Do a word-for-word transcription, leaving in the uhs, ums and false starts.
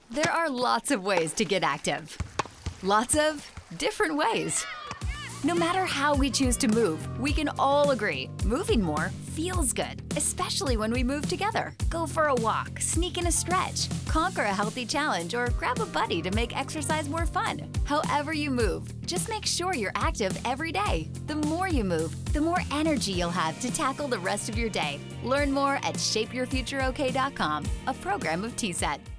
There are lots of ways to get active. Lots of different ways. No matter how we choose to move, we can all agree moving more feels good, especially when we move together. Go for a walk, sneak in a stretch, conquer a healthy challenge, or grab a buddy to make exercise more fun. However you move, just make sure you're active every day. The more you move, the more energy you'll have to tackle the rest of your day. Learn more at shape your future okay dot com, a program of T SET.